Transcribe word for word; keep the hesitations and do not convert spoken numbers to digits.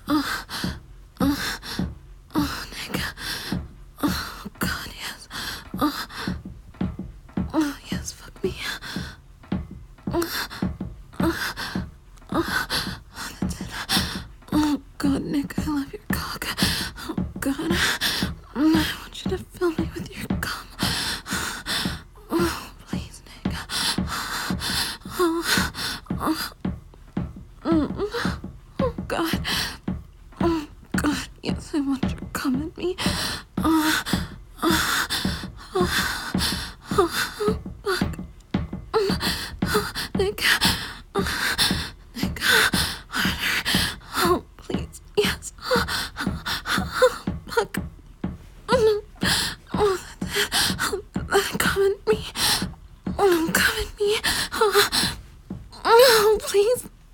Oh, oh, oh, Nick. Oh, God, yes. Oh, oh yes, fuck me. Oh, oh, oh, that's it. Oh, God, Nick, I love your cock. Oh, God. I want you to fill me with your cum. Oh, please, Nick. Oh, oh, mm, oh, God. Oh, God, yes, I want your cum in me.